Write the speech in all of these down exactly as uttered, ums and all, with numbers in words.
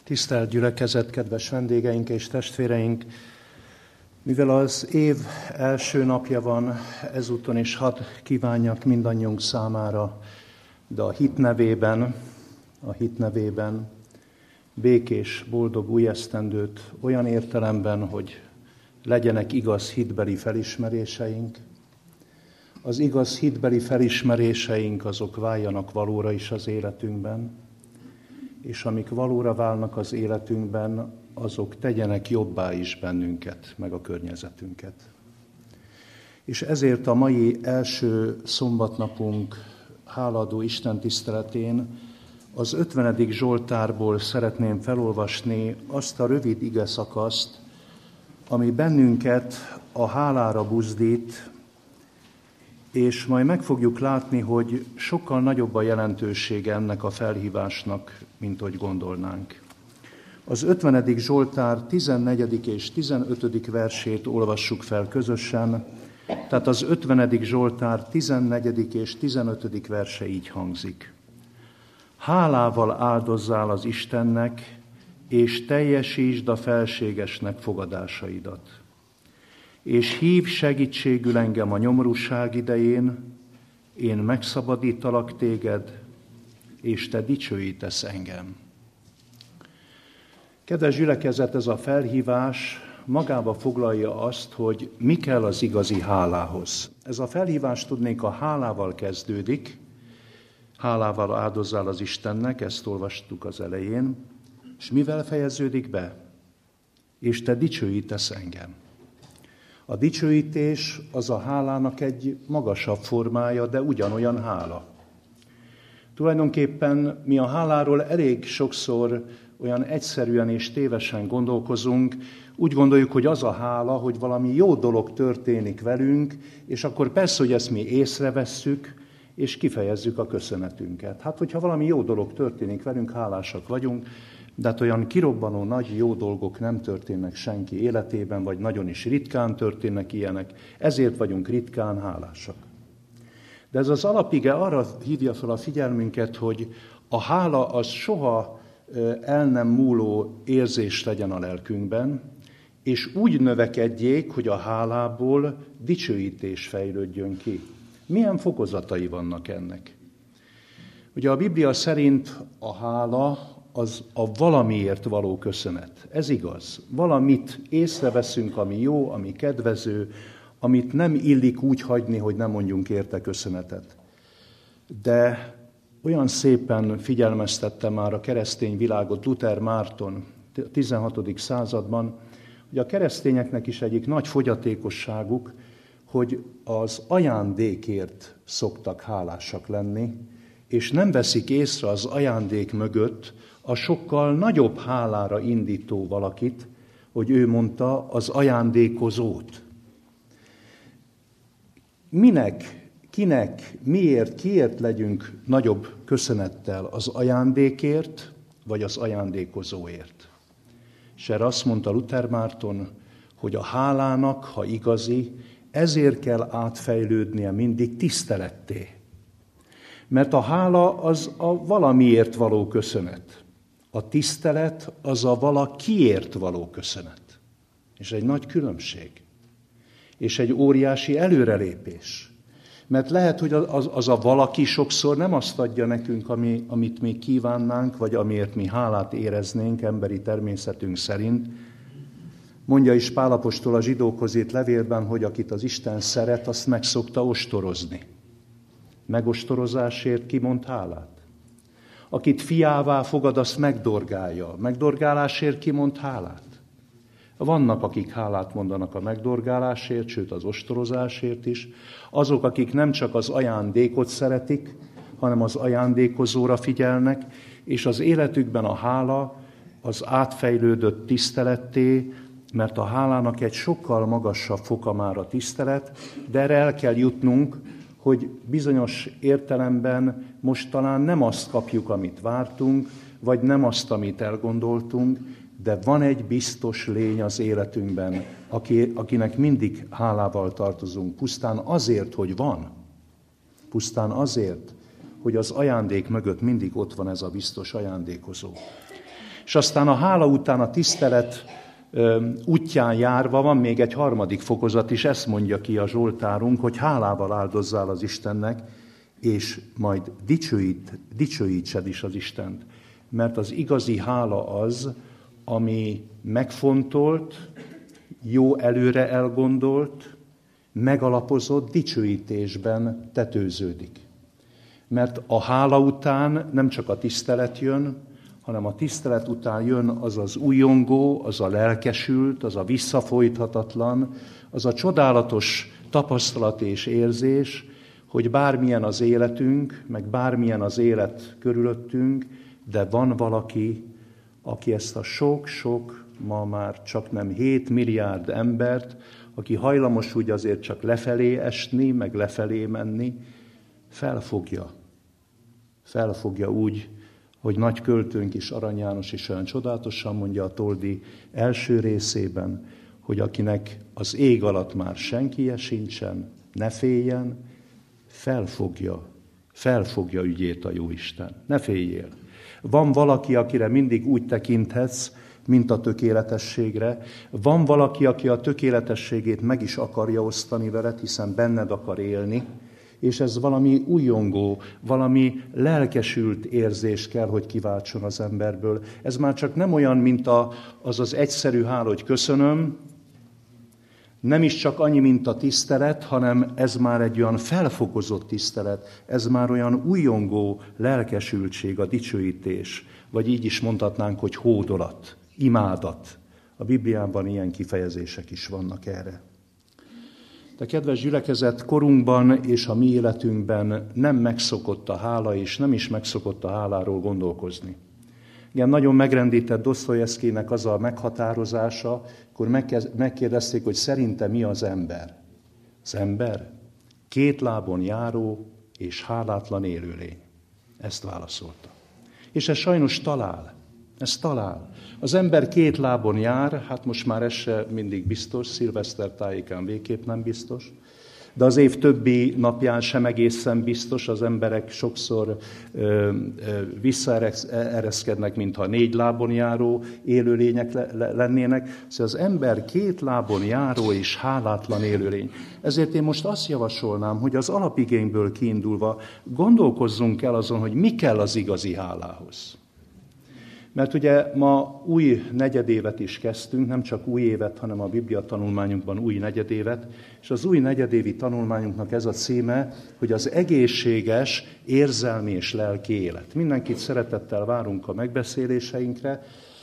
Tisztelt gyülekezet, kedves vendégeink és testvéreink! Mivel az év első napja van, ezúton is hadd kívánjak mindannyiunk számára, de a hit nevében, a hit nevében békés, boldog új esztendőt olyan értelemben, hogy legyenek igaz hitbeli felismeréseink. Az igaz hitbeli felismeréseink azok váljanak valóra is az életünkben, és amik valóra válnak az életünkben, azok tegyenek jobbá is bennünket, meg a környezetünket. És ezért a mai első szombatnapunk hálaadó Isten tiszteletén az ötvenedik Zsoltárból szeretném felolvasni azt a rövid igeszakaszt, ami bennünket a hálára buzdít, és majd meg fogjuk látni, hogy sokkal nagyobb a jelentősége ennek a felhívásnak, mint hogy gondolnánk. Az ötvenedik Zsoltár tizennegyedik és tizenötödik versét olvassuk fel közösen, tehát az ötvenedik Zsoltár tizennegyedik és tizenötödik verse így hangzik. Hálával áldozzál az Istennek, és teljesítsd a felségesnek fogadásaidat. És hív segítségül engem a nyomorúság idején, én megszabadítalak téged, és te dicsőítesz engem. Kedves gyülekezet, ez a felhívás magába foglalja azt, hogy mi kell az igazi hálához. Ez a felhívás tudnék a hálával kezdődik, hálával áldozzál az Istennek, ezt olvastuk az elején, és mivel fejeződik be? És te dicsőítesz engem. A dicsőítés az a hálának egy magasabb formája, de ugyanolyan hála. Tulajdonképpen mi a háláról elég sokszor olyan egyszerűen és tévesen gondolkozunk, úgy gondoljuk, hogy az a hála, hogy valami jó dolog történik velünk, és akkor persze, hogy ezt mi észrevesszük, és kifejezzük a köszönetünket. Hát, hogyha valami jó dolog történik velünk, hálásak vagyunk, de hát olyan kirobbanó nagy jó dolgok nem történnek senki életében, vagy nagyon is ritkán történnek ilyenek, ezért vagyunk ritkán hálásak. De ez az alapige arra hívja fel a figyelmünket, hogy a hála az soha el nem múló érzés legyen a lelkünkben, és úgy növekedjék, hogy a hálából dicsőítés fejlődjön ki. Milyen fokozatai vannak ennek? Ugye a Biblia szerint a hála az a valamiért való köszönet. Ez igaz. Valamit észreveszünk, ami jó, ami kedvező, amit nem illik úgy hagyni, hogy nem mondjunk érte köszönetet. De olyan szépen figyelmeztette már a keresztény világot Luther Márton a tizenhatodik században, hogy a keresztényeknek is egyik nagy fogyatékosságuk, hogy az ajándékért szoktak hálásak lenni, és nem veszik észre az ajándék mögött a sokkal nagyobb hálára indító valakit, hogy ő mondta, az ajándékozót. Minek, kinek, miért, kiért legyünk nagyobb köszönettel, az ajándékért, vagy az ajándékozóért? És erre azt mondta Luther Márton, hogy a hálának, ha igazi, ezért kell átfejlődnie mindig tiszteletté. Mert a hála az a valamiért való köszönet. A tisztelet az a valakiért való köszönet. És egy nagy különbség. És egy óriási előrelépés. Mert lehet, hogy az, az a valaki sokszor nem azt adja nekünk, ami, amit mi kívánnánk, vagy amiért mi hálát éreznénk emberi természetünk szerint. Mondja is Pál apostol a zsidókhoz írt levélben, hogy akit az Isten szeret, azt meg szokta ostorozni. Megostorozásért kimond hálát. Akit fiává fogad, azt megdorgálja. Megdorgálásért kimond hálát. Vannak, akik hálát mondanak a megdorgálásért, sőt az ostorozásért is. Azok, akik nem csak az ajándékot szeretik, hanem az ajándékozóra figyelnek, és az életükben a hála az átfejlődött tiszteletté, mert a hálának egy sokkal magasabb foka már a tisztelet, de erre el kell jutnunk, hogy bizonyos értelemben most talán nem azt kapjuk, amit vártunk, vagy nem azt, amit elgondoltunk, de van egy biztos lény az életünkben, aki, akinek mindig hálával tartozunk, pusztán azért, hogy van. Pusztán azért, hogy az ajándék mögött mindig ott van ez a biztos ajándékozó. És aztán a hála után a tisztelet útján járva van még egy harmadik fokozat is, ezt mondja ki a Zsoltárunk, hogy hálával áldozzál az Istennek, és majd dicsőít, dicsőítsed is az Istent. Mert az igazi hála az, ami megfontolt, jó előre elgondolt, megalapozott dicsőítésben tetőződik. Mert a hála után nem csak a tisztelet jön, hanem a tisztelet után jön az az újongó, az a lelkesült, az a visszafolythatatlan, az a csodálatos tapasztalat és érzés, hogy bármilyen az életünk, meg bármilyen az élet körülöttünk, de van valaki, aki ezt a sok-sok, ma már csak nem hét milliárd embert, aki hajlamos úgy azért csak lefelé esni, meg lefelé menni, felfogja. Felfogja úgy, hogy nagy költőnk is, Arany János is olyan csodálatosan mondja a Toldi első részében, hogy akinek az ég alatt már senkije sincsen, ne féljen, felfogja, felfogja ügyét a Jóisten. Ne féljél. Van valaki, akire mindig úgy tekinthetsz, mint a tökéletességre. Van valaki, aki a tökéletességét meg is akarja osztani veled, hiszen benned akar élni, és ez valami újongó, valami lelkesült érzés kell, hogy kiváltson az emberből. Ez már csak nem olyan, mint a, az az egyszerű hála, hogy köszönöm, nem is csak annyi, mint a tisztelet, hanem ez már egy olyan felfokozott tisztelet, ez már olyan újongó lelkesültség, a dicsőítés, vagy így is mondhatnánk, hogy hódolat, imádat. A Bibliában ilyen kifejezések is vannak erre. De kedves gyülekezet, korunkban és a mi életünkben nem megszokott a hála, és nem is megszokott a háláról gondolkozni. Igen, nagyon megrendített Dosztojevszkijnek az a meghatározása, akkor megkérdezték, hogy szerinte mi az ember. Az ember két lábon járó és hálátlan élőlény. Ezt válaszolta. És ez sajnos talál. Ez talál. Az ember két lábon jár, hát most már ez se mindig biztos, szilveszter tájékán végképp nem biztos, de az év többi napján sem egészen biztos, az emberek sokszor ö, ö, visszaereszkednek, mintha négy lábon járó élőlények le, le, lennének. Szóval az ember két lábon járó és hálátlan élőlény. Ezért én most azt javasolnám, hogy az alapigényből kiindulva gondolkozzunk el azon, hogy mi kell az igazi hálához. Mert ugye ma új negyedévet is kezdtünk, nem csak új évet, hanem a Biblia tanulmányunkban új negyedévet, és az új negyedévi tanulmányunknak ez a címe, hogy az egészséges érzelmi és lelki élet. Mindenkit szeretettel várunk a megbeszéléseinkre.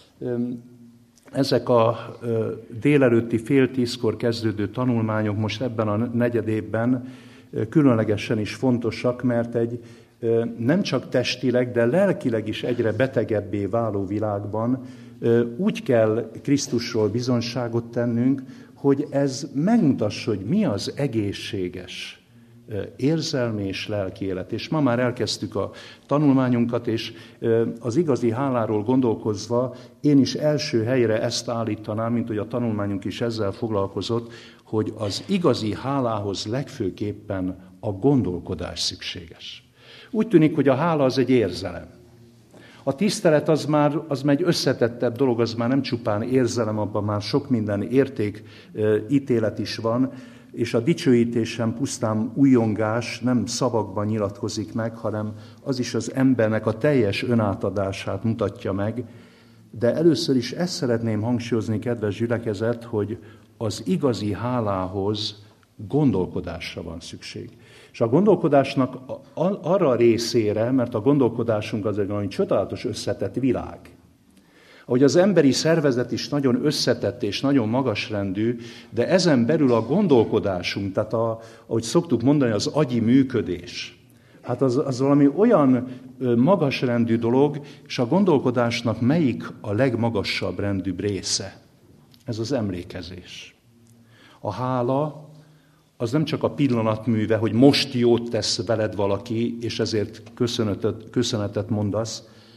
Ezek a délelőtti fél tízkor kezdődő tanulmányok most ebben a negyedévben különlegesen is fontosak, mert egy nem csak testileg, de lelkileg is egyre betegebbé váló világban úgy kell Krisztusról bizonyságot tennünk, hogy ez megmutassa, hogy mi az egészséges érzelmi és lelki élet. És ma már elkezdtük a tanulmányunkat, és az igazi háláról gondolkozva én is első helyre ezt állítanám, mint hogy a tanulmányunk is ezzel foglalkozott, hogy az igazi hálához legfőképpen a gondolkodás szükséges. Úgy tűnik, hogy a hála az egy érzelem. A tisztelet az már, az már egy összetettebb dolog, az már nem csupán érzelem, abban már sok minden érték, ítélet is van, és a dicsőítésen pusztán újongás nem szavakban nyilatkozik meg, hanem az is az embernek a teljes önátadását mutatja meg. De először is ezt szeretném hangsúlyozni, kedves gyülekezet, hogy az igazi hálához gondolkodásra van szükség. És a gondolkodásnak arra a részére, mert a gondolkodásunk az egy valami csodálatos összetett világ. Ahogy az emberi szervezet is nagyon összetett és nagyon magasrendű, de ezen belül a gondolkodásunk, tehát a, ahogy szoktuk mondani, az agyi működés, hát az, az valami olyan magasrendű dolog, és a gondolkodásnak melyik a legmagasabb rendűbb része? Ez az emlékezés. A hála az nem csak a pillanatműve, hogy most jót tesz veled valaki, és ezért köszönetet, köszönetet mondasz,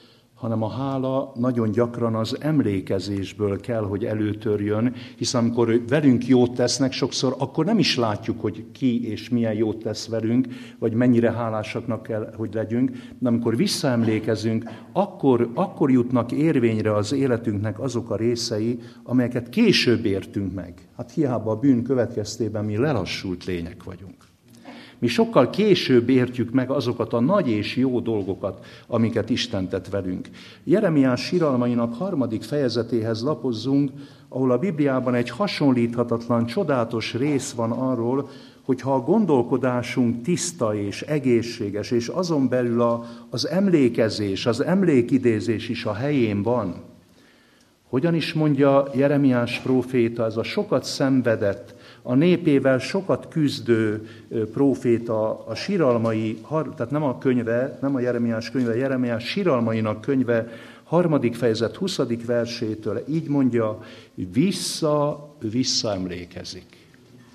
hanem a hála nagyon gyakran az emlékezésből kell, hogy előtörjön, hiszen amikor velünk jót tesznek, sokszor akkor nem is látjuk, hogy ki és milyen jót tesz velünk, vagy mennyire hálásaknak kell, hogy legyünk, de amikor visszaemlékezünk, akkor, akkor jutnak érvényre az életünknek azok a részei, amelyeket később értünk meg. Hát hiába a bűn következtében mi lelassult lények vagyunk. Mi sokkal később értjük meg azokat a nagy és jó dolgokat, amiket Isten tett velünk. Jeremiás síralmainak harmadik fejezetéhez lapozzunk, ahol a Bibliában egy hasonlíthatatlan, csodálatos rész van arról, hogy ha a gondolkodásunk tiszta és egészséges, és azon belül a, az emlékezés, az emlékidézés is a helyén van. Hogyan is mondja Jeremiás próféta, ez a sokat szenvedett, a népével sokat küzdő próféta, a síralmai, tehát nem a könyve, nem a Jeremiás könyve, Jeremiás síralmainak könyve, harmadik fejezet, huszadik versétől így mondja, vissza, visszaemlékezik,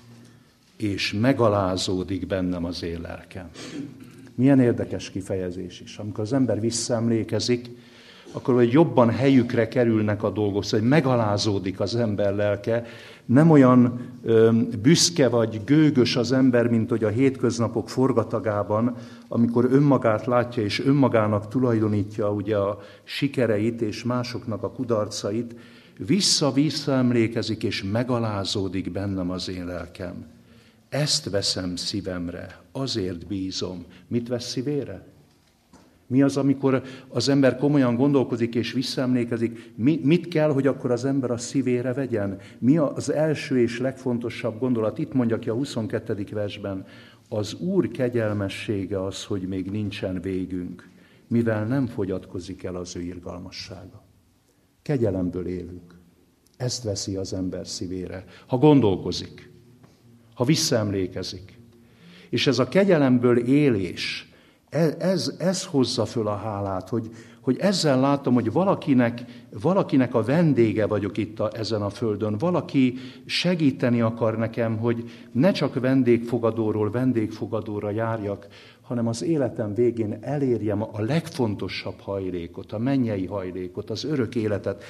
és megalázódik bennem az én lelkem. Milyen érdekes kifejezés is. Amikor az ember visszaemlékezik, akkor hogy jobban helyükre kerülnek a dolgok, szóval hogy megalázódik az ember lelke, nem olyan ö, büszke vagy gőgös az ember, mint hogy a hétköznapok forgatagában, amikor önmagát látja és önmagának tulajdonítja ugye a sikereit és másoknak a kudarcait, vissza-vissza emlékezik és megalázódik bennem az én lelkem. Ezt veszem szívemre, azért bízom. Mit vesz szívére? Mi az, amikor az ember komolyan gondolkozik és visszaemlékezik, mi, mit kell, hogy akkor az ember a szívére vegyen? Mi az első és legfontosabb gondolat? Itt mondja ki a huszonkettedik versben, az Úr kegyelmessége az, hogy még nincsen végünk, mivel nem fogyatkozik el az ő irgalmassága. Kegyelemből élünk. Ezt veszi az ember szívére, ha gondolkozik, ha visszaemlékezik. És ez a kegyelemből élés, Ez, ez hozza föl a hálát, hogy, hogy ezzel látom, hogy valakinek, valakinek a vendége vagyok itt a, ezen a földön. Valaki segíteni akar nekem, hogy ne csak vendégfogadóról vendégfogadóra járjak, hanem az életem végén elérjem a legfontosabb hajlékot, a mennyei hajlékot, az örök életet.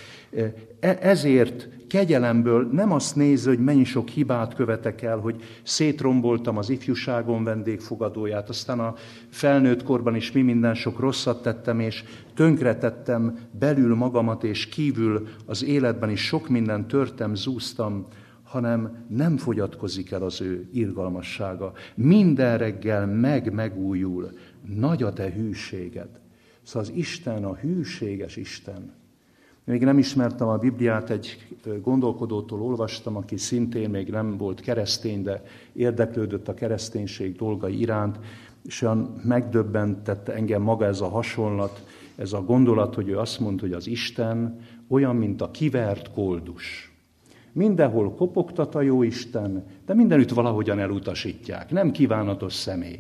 Ezért kegyelemből nem azt nézze, hogy mennyi sok hibát követek el, hogy szétromboltam az ifjúságon vendégfogadóját, aztán a felnőtt korban is mi minden sok rosszat tettem, és tönkretettem belül magamat, és kívül az életben is sok mindent törtem, zúztam, hanem nem fogyatkozik el az ő irgalmassága. Minden reggel meg-megújul. Nagy a te hűséged. Szóval az Isten, a hűséges Isten. Még nem ismertem a Bibliát, egy gondolkodótól olvastam, aki szintén még nem volt keresztény, de érdeklődött a kereszténység dolgai iránt, és olyan megdöbbentette engem maga ez a hasonlat, ez a gondolat, hogy ő azt mondta, hogy az Isten olyan, mint a kivert koldus. Mindenhol kopogtat a jó Isten, de mindenütt valahogyan elutasítják. Nem kívánatos személy.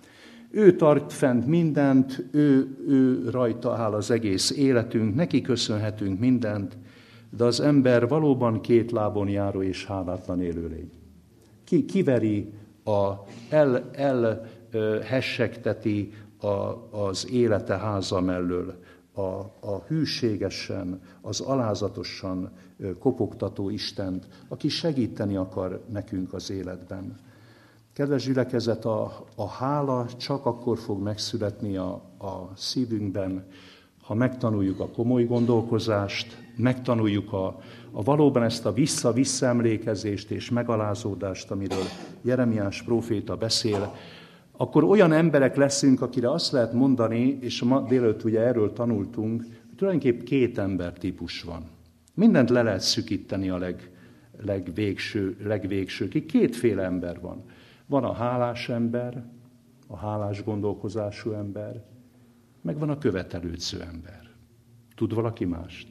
Ő tart fent mindent, ő, ő rajta áll az egész életünk, neki köszönhetünk mindent, de az ember valóban két lábon járó és hálátlan élőlény. Ki, kiveri, a, el, el hessegteti a, az élete háza mellől, a, a hűségesen, az alázatosan kopogtató Istent, aki segíteni akar nekünk az életben. Kedves gyülekezet, a, a hála csak akkor fog megszületni a, a szívünkben, ha megtanuljuk a komoly gondolkozást, megtanuljuk a, a valóban ezt a vissza-visszaemlékezést és megalázódást, amiről Jeremiás próféta beszél, akkor olyan emberek leszünk, akire azt lehet mondani, és ma délőtt ugye erről tanultunk, hogy tulajdonképpen két embertípus van. Mindent le lehet szükíteni a leg, legvégső, legvégsőkig. Kétféle ember van. Van a hálás ember, a hálás gondolkozású ember, meg van a követelődző ember. Tud valaki mást?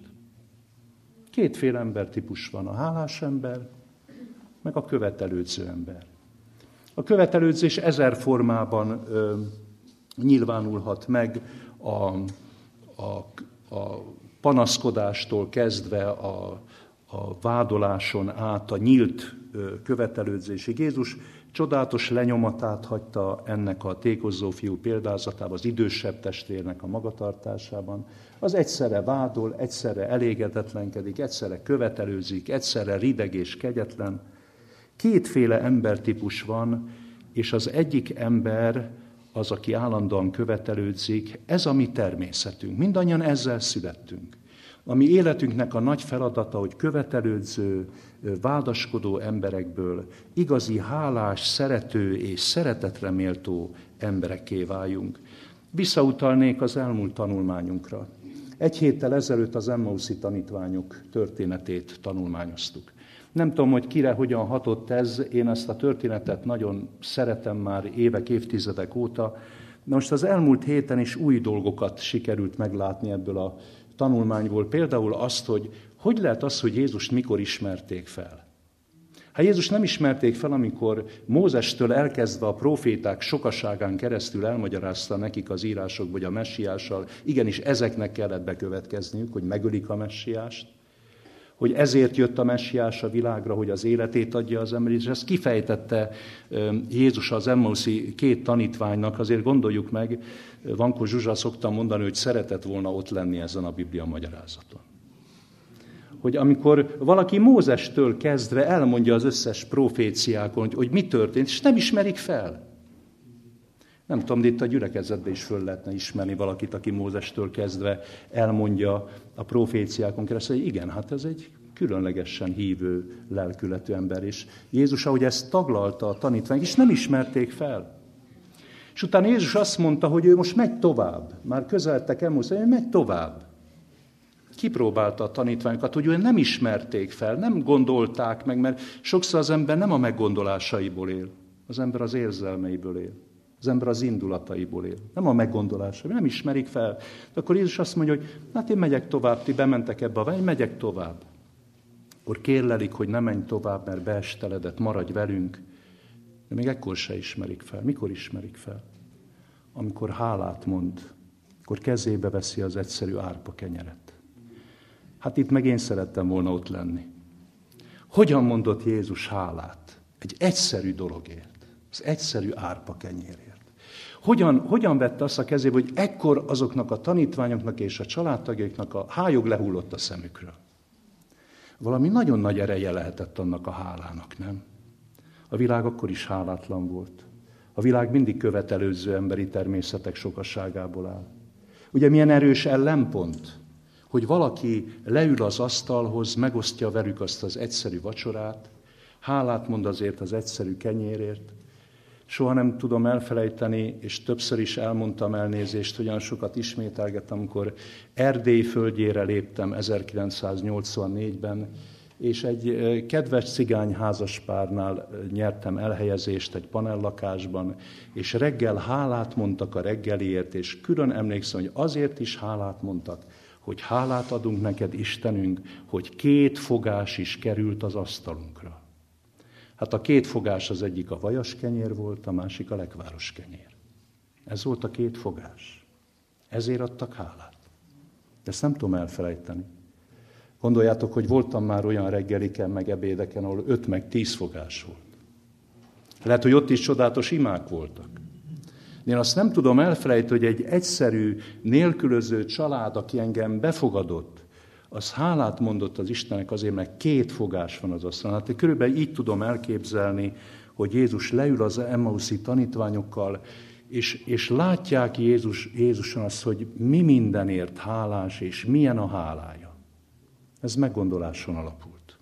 Kétféle embertípus van, a hálás ember, meg a követelődző ember. A követelődzés ezer formában ö, nyilvánulhat meg, a, a, a panaszkodástól kezdve a, a vádoláson át a nyílt ö, követelődzésig. Jézus csodálatos lenyomatát hagyta ennek a tékozó fiú példázatában, az idősebb testvérnek a magatartásában. Az egyszerre vádol, egyszerre elégedetlenkedik, egyszerre követelőzik, egyszerre rideg és kegyetlen. Kétféle embertípus van, és az egyik ember az, aki állandóan követelődzik, ez a mi természetünk. Mindannyian ezzel születtünk. A mi életünknek a nagy feladata, hogy követelődző, vádaskodó emberekből igazi hálás, szerető és szeretetre méltó emberekké váljunk. Visszautalnék az elmúlt tanulmányunkra. Egy héttel ezelőtt az Emmauszi tanítványok történetét tanulmányoztuk. Nem tudom, hogy kire hogyan hatott ez, én ezt a történetet nagyon szeretem már évek, évtizedek óta. De most az elmúlt héten is új dolgokat sikerült meglátni ebből a tanulmányból. Például azt, hogy hogy lehet az, hogy Jézust mikor ismerték fel. Hát Jézus nem ismerték fel, amikor Mózestől elkezdve a proféták sokaságán keresztül elmagyarázta nekik az írások, vagy a messiással, igenis ezeknek kellett bekövetkezniük, hogy megölik a messiást, hogy ezért jött a messiás a világra, hogy az életét adja az ember, és ezt kifejtette Jézus az Emmauszi két tanítványnak, azért gondoljuk meg, Vankó Zsuzsa szoktam mondani, hogy szeretett volna ott lenni ezen a Biblia magyarázaton. Hogy amikor valaki Mózestől kezdve elmondja az összes proféciákon, hogy, hogy mi történt, és nem ismerik fel. Nem tudom, de itt a gyülekezetben is föl lehetne ismerni valakit, aki Mózestől kezdve elmondja a proféciákon keresztül, hogy igen, hát ez egy különlegesen hívő, lelkületű ember. És Jézus, ahogy ezt taglalta a tanítványok, és nem ismerték fel. És utána Jézus azt mondta, hogy ő most megy tovább. Már közeledtek el, most hogy megy tovább. Kipróbálta a tanítványokat, hogy ő nem ismerték fel, nem gondolták meg, mert sokszor az ember nem a meggondolásaiból él, az ember az érzelmeiből él. Az ember az indulataiból él. Nem a meggondolásaiból, nem ismerik fel. De akkor Jézus azt mondja, hogy hát én megyek tovább, ti bementek ebbe a vágy, megyek tovább. Akkor kérlelik, hogy ne menj tovább, mert beesteledett, maradj velünk. De még ekkor se ismerik fel. Mikor ismerik fel? Amikor hálát mond, akkor kezébe veszi az egyszerű árpa kenyeret. Hát itt meg én szerettem volna ott lenni. Hogyan mondott Jézus hálát? Egy egyszerű dologért. Az egyszerű árpa kenyérért. Hogyan, hogyan vette azt a kezébe, hogy ekkor azoknak a tanítványoknak és a családtagjaiknak a hályog lehullott a szemükről? Valami nagyon nagy ereje lehetett annak a hálának, nem? A világ akkor is hálátlan volt. A világ mindig követelőző emberi természetek sokasságából áll. Ugye milyen erős ellenpont, hogy valaki leül az asztalhoz, megosztja velük azt az egyszerű vacsorát, hálát mond azért az egyszerű kenyérért. Soha nem tudom elfelejteni, és többször is elmondtam elnézést, hogy olyan sokat ismételgettem, amikor Erdély földjére léptem ezerkilencszáznyolcvannégyben, és egy kedves cigány házaspárnál nyertem elhelyezést egy panellakásban, és reggel hálát mondtak a reggeliért, és külön emlékszem, hogy azért is hálát mondtak, hogy hálát adunk neked, Istenünk, hogy két fogás is került az asztalunkra. Hát a két fogás az egyik a vajas kenyér volt, a másik a lekváros kenyér. Ez volt a két fogás. Ezért adtak hálát. Ezt nem tudom elfelejteni. Gondoljátok, hogy voltam már olyan reggeliken, meg ebédeken, ahol öt meg tíz fogás volt. Lehet, hogy ott is csodálatos imák voltak. Én azt nem tudom elfelejteni, hogy egy egyszerű, nélkülöző család, aki engem befogadott, az hálát mondott az Istennek azért, mert két fogás van az asztalon. Hát körülbelül így tudom elképzelni, hogy Jézus leül az Emmauszi tanítványokkal, és, és látják Jézus, Jézuson azt, hogy mi mindenért hálás, és milyen a hálája. Ez meggondoláson alapult.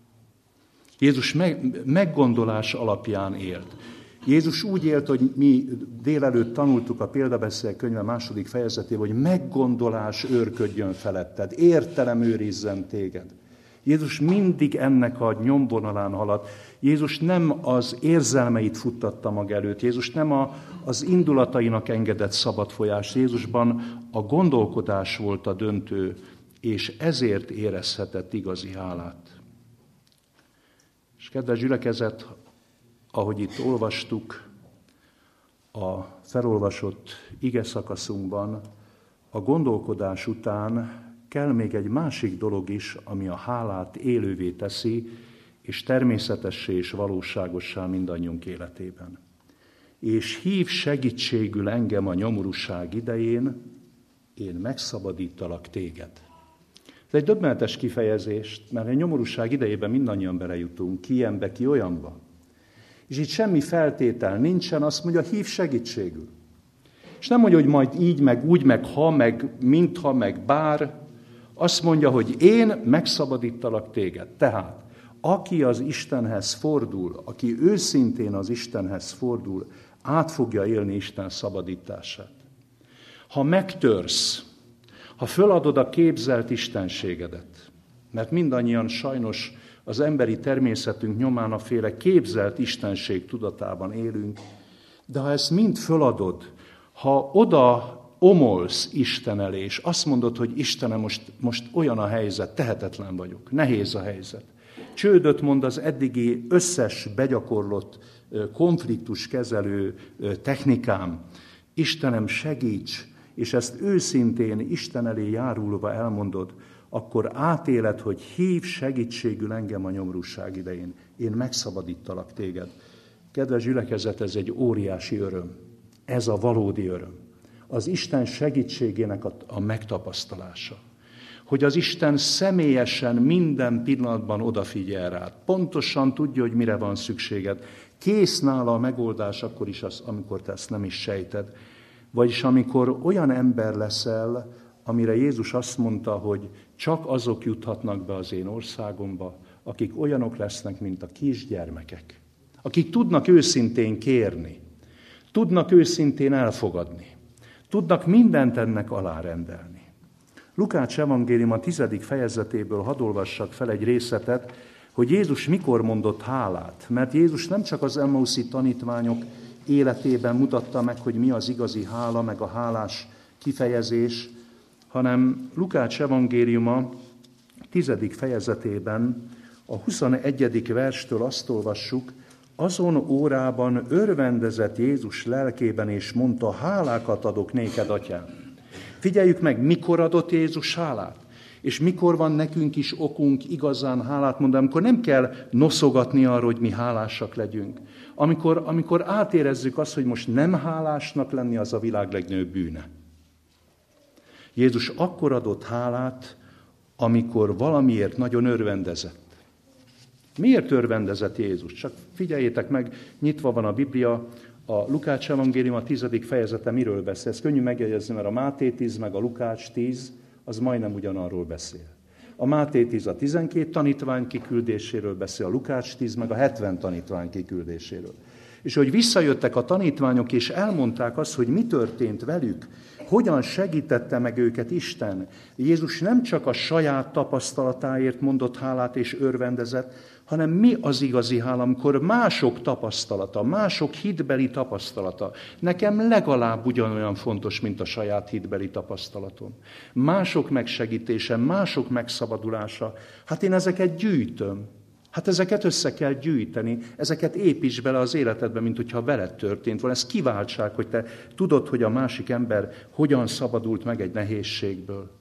Jézus meg, meggondolás alapján élt. Jézus úgy élt, hogy mi délelőtt tanultuk a példabeszél könyve második fejezetében, hogy meggondolás őrködjön feletted, értelem őrizzen téged. Jézus mindig ennek a nyomvonalán haladt. Jézus nem az érzelmeit futtatta maga előtt, Jézus nem a, az indulatainak engedett szabad folyást. Jézusban a gondolkodás volt a döntő, és ezért érezhetett igazi hálát. És kedves gyülekezet, ahogy itt olvastuk a felolvasott ige szakaszunkban, a gondolkodás után kell még egy másik dolog is, ami a hálát élővé teszi, és természetessé és valóságossá mindannyiunk életében. És hív segítségül engem a nyomorúság idején, én megszabadítalak téged. Ez egy döbbenetes kifejezés, mert a nyomorúság idejében mindannyian belejutunk, ki ilyenbe, ki olyanba. És itt semmi feltétel nincsen, azt mondja, hív segítségül. És nem mondja, hogy majd így, meg úgy, meg ha, meg mintha, meg bár. Azt mondja, hogy én megszabadítalak téged. Tehát, aki az Istenhez fordul, aki őszintén az Istenhez fordul, át fogja élni Isten szabadítását. Ha megtörsz, ha föladod a képzelt istenségedet, mert mindannyian sajnos az emberi természetünk nyomán a féle képzelt istenség tudatában élünk, de ha ezt mind föladod, ha oda omolsz Isten elé, és azt mondod, hogy Istenem, most, most olyan a helyzet, tehetetlen vagyok, nehéz a helyzet. Csődöt mond az eddigi összes begyakorlott konfliktuskezelő technikám. Istenem, segíts, és ezt őszintén Isten elé járulva elmondod, akkor átéled, hogy hív segítségül engem a nyomorúság idején. Én megszabadítalak téged. Kedves gyülekezet, ez egy óriási öröm. Ez a valódi öröm. Az Isten segítségének a, a megtapasztalása. Hogy az Isten személyesen minden pillanatban odafigyel rád. Pontosan tudja, hogy mire van szükséged. Kész nála a megoldás akkor is az, amikor te ezt nem is sejted. Vagyis amikor olyan ember leszel, amire Jézus azt mondta, hogy csak azok juthatnak be az én országomba, akik olyanok lesznek, mint a kisgyermekek. Akik tudnak őszintén kérni, tudnak őszintén elfogadni, tudnak mindent ennek alárendelni. Lukács evangélium a tizedik fejezetéből hadd olvassak fel egy részletet, hogy Jézus mikor mondott hálát. Mert Jézus nem csak az emmauszi tanítványok életében mutatta meg, hogy mi az igazi hála, meg a hálás kifejezés, hanem Lukács evangéliuma tizedik fejezetében a huszonegyedik verstől azt olvassuk, azon órában örvendezett Jézus lelkében, és mondta, hálákat adok néked, atyám. Figyeljük meg, mikor adott Jézus hálát, és mikor van nekünk is okunk igazán hálát mondani, amikor nem kell noszogatni arra, hogy mi hálásak legyünk. Amikor, amikor átérezzük azt, hogy most nem hálásnak lenni, az a világ legnagyobb bűne. Jézus akkor adott hálát, amikor valamiért nagyon örvendezett. Miért örvendezett Jézus? Csak figyeljétek meg, nyitva van a Biblia, a Lukács evangélium a tizedik fejezete miről beszél. Ez könnyű megjegyezni, mert a Máté tíz meg a Lukács tíz, az majdnem ugyanarról beszél. A Máté tíz a tizenkét tanítvány kiküldéséről beszél, a Lukács tíz meg a hetven tanítvány kiküldéséről. És hogy visszajöttek a tanítványok, és elmondták azt, hogy mi történt velük, hogyan segítette meg őket Isten. Jézus nem csak a saját tapasztalatáért mondott hálát és örvendezett, hanem mi az igazi hála, amikor mások tapasztalata, mások hitbeli tapasztalata nekem legalább ugyanolyan fontos, mint a saját hitbeli tapasztalatom. Mások megsegítése, mások megszabadulása, hát én ezeket gyűjtöm. Hát ezeket össze kell gyűjteni, ezeket építs bele az életedbe, mint hogyha veled történt volna. Ez kiváltság, hogy te tudod, hogy a másik ember hogyan szabadult meg egy nehézségből.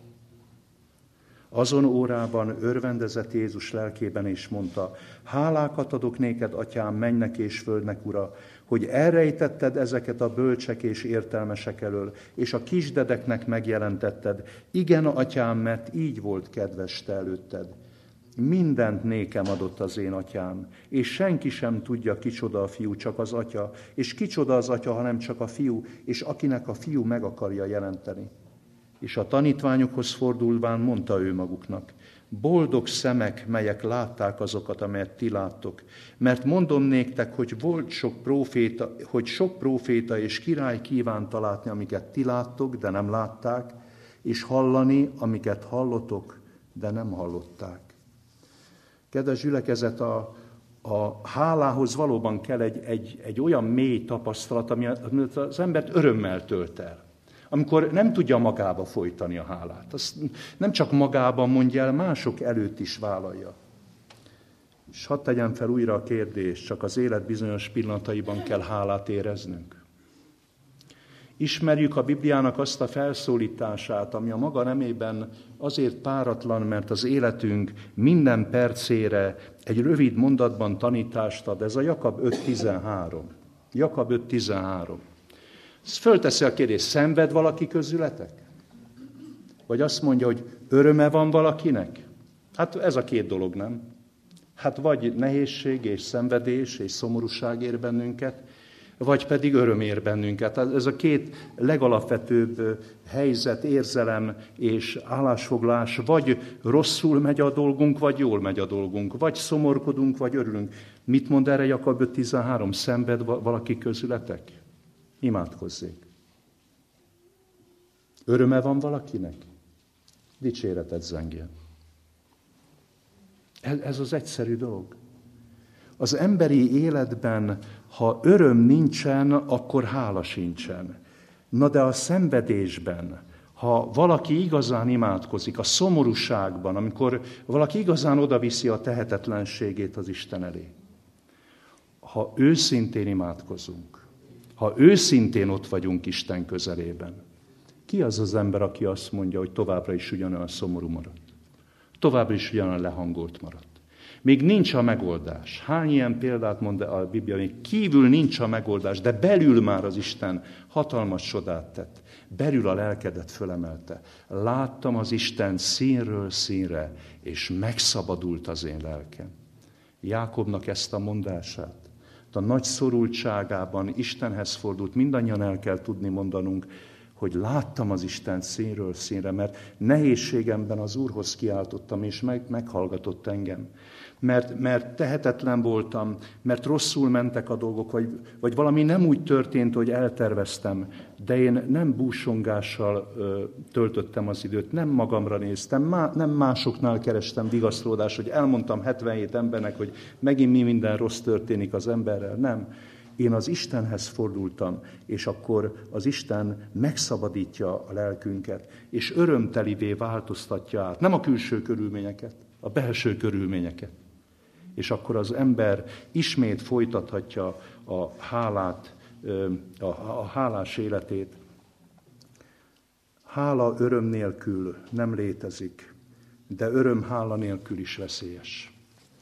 Azon órában örvendezett Jézus lelkében, és mondta, hálákat adok néked, atyám, mennek és földnek ura, hogy elrejtetted ezeket a bölcsek és értelmesek elől, és a kisdedeknek megjelentetted. Igen, atyám, mert így volt kedves te előtted. Mindent nékem adott az én atyám, és senki sem tudja, kicsoda a fiú, csak az atya, és kicsoda az atya, hanem csak a fiú, és akinek a fiú meg akarja jelenteni. És a tanítványokhoz fordulván mondta ő maguknak, boldog szemek, melyek látták azokat, amelyet ti láttok, mert mondom néktek, hogy volt sok próféta, hogy sok próféta és király kívánta látni, amiket ti láttok, de nem látták, és hallani, amiket hallotok, de nem hallották. Kedves gyülekezet, a, a hálához valóban kell egy, egy, egy olyan mély tapasztalat, ami az embert örömmel tölt el. Amikor nem tudja magába folytani a hálát. Azt nem csak magában mondja el, mások előtt is vállalja. És hadd tegyem fel újra a kérdést, csak az élet bizonyos pillanataiban kell hálát éreznünk. Ismerjük a Bibliának azt a felszólítását, ami a maga nemében azért páratlan, mert az életünk minden percére egy rövid mondatban tanítást ad. Ez a Jakab öt tizenhárom. Jakab öt tizenhárom. Ez fölteszi a kérdést, szenved valaki közületek? Vagy azt mondja, hogy öröme van valakinek? Hát ez a két dolog, nem? Hát vagy nehézség és szenvedés és szomorúság ér bennünket, vagy pedig öröm ér bennünket. Ez a két legalapvetőbb helyzet, érzelem és állásfoglalás, vagy rosszul megy a dolgunk, vagy jól megy a dolgunk, vagy szomorkodunk, vagy örülünk. Mit mond erre Jakab öt tizenhárom? Szenved valaki közületek? Imádkozzék. Öröme van valakinek? Dicséretet zengjen. Ez az egyszerű dolog. Az emberi életben, ha öröm nincsen, akkor hála sincsen. Na de a szenvedésben, ha valaki igazán imádkozik, a szomorúságban, amikor valaki igazán odaviszi a tehetetlenségét az Isten elé, ha őszintén imádkozunk, ha őszintén ott vagyunk Isten közelében, ki az az ember, aki azt mondja, hogy továbbra is ugyanolyan szomorú maradt? Továbbra is ugyanolyan lehangolt maradt. Még nincs a megoldás. Hány ilyen példát mond a Biblia? Még kívül nincs a megoldás, de belül már az Isten hatalmas csodát tett. Belül a lelkedet fölemelte. Láttam az Isten színről színre, és megszabadult az én lelkem. Jákobnak ezt a mondását, a nagy szorultságában Istenhez fordult, mindannyian el kell tudni mondanunk, hogy láttam az Isten színről színre, mert nehézségemben az Úrhoz kiáltottam, és meg, meghallgatott engem. Mert, mert tehetetlen voltam, mert rosszul mentek a dolgok, vagy, vagy valami nem úgy történt, hogy elterveztem, de én nem búsongással ö, töltöttem az időt, nem magamra néztem, má, nem másoknál kerestem vigasztalódást, hogy elmondtam hetvenhét embernek, hogy megint mi minden rossz történik az emberrel, nem. Én az Istenhez fordultam, és akkor az Isten megszabadítja a lelkünket, és örömtelivé változtatja át, nem a külső körülményeket, a belső körülményeket. És akkor az ember ismét folytathatja a hálát, a, a hálás életét. Hála öröm nélkül nem létezik, de öröm hála nélkül is veszélyes.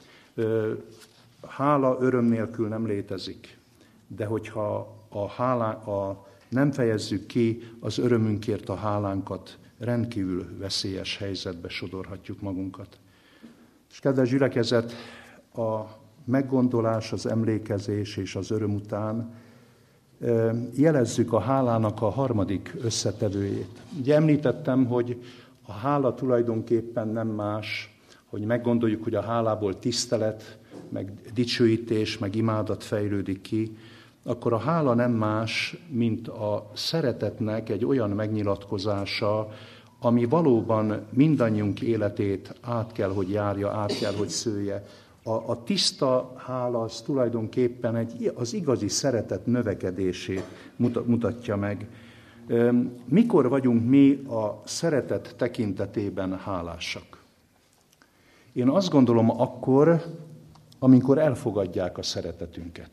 Hála öröm nélkül nem létezik, de hogyha a hálá, a, nem fejezzük ki az örömünkért a hálánkat, rendkívül veszélyes helyzetbe sodorhatjuk magunkat. És kedves gyülekezet, a meggondolás, az emlékezés és az öröm után jelezzük a hálának a harmadik összetevőjét. Ugye említettem, hogy a hála tulajdonképpen nem más, hogy meggondoljuk, hogy a hálából tisztelet, meg dicsőítés, meg imádat fejlődik ki, akkor a hála nem más, mint a szeretetnek egy olyan megnyilatkozása, ami valóban mindannyiunk életét át kell, hogy járja, át kell, hogy szője. A, a tiszta hála az tulajdonképpen egy, az igazi szeretet növekedését mutatja meg. Mikor vagyunk mi a szeretet tekintetében hálásak? Én azt gondolom akkor, amikor elfogadják a szeretetünket.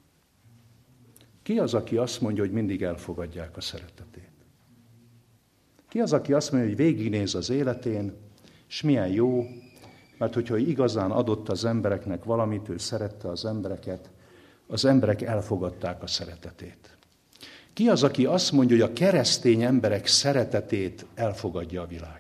Ki az, aki azt mondja, hogy mindig elfogadják a szeretetét? Ki az, aki azt mondja, hogy végignéz az életén, és milyen jó, mert hogyha igazán adott az embereknek valamit, ő szerette az embereket, az emberek elfogadták a szeretetét. Ki az, aki azt mondja, hogy a keresztény emberek szeretetét elfogadja a világ?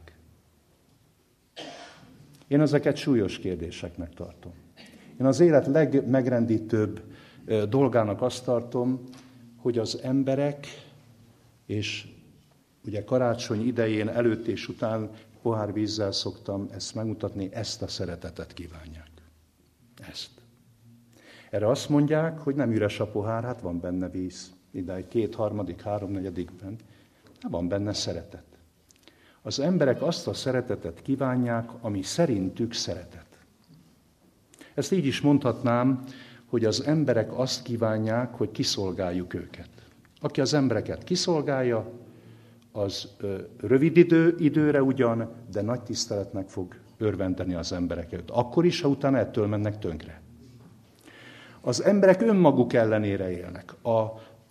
Én ezeket súlyos kérdéseknek tartom. Én az élet legmegrendítőbb dolgának azt tartom, hogy az emberek, és ugye karácsony idején, előtt és után pohár vízzel szoktam ezt megmutatni, ezt a szeretetet kívánják. Ezt. Erre azt mondják, hogy nem üres a pohár, hát van benne víz. Idáig két, harmadik, háromnegyedikben. Hát van benne szeretet. Az emberek azt a szeretetet kívánják, ami szerintük szeretet. Ezt így is mondhatnám, hogy az emberek azt kívánják, hogy kiszolgáljuk őket. Aki az embereket kiszolgálja, az ö, rövid idő, időre ugyan, de nagy tiszteletnek fog örvendeni az embereket. Akkor is, ha utána ettől mennek tönkre. Az emberek önmaguk ellenére élnek. A,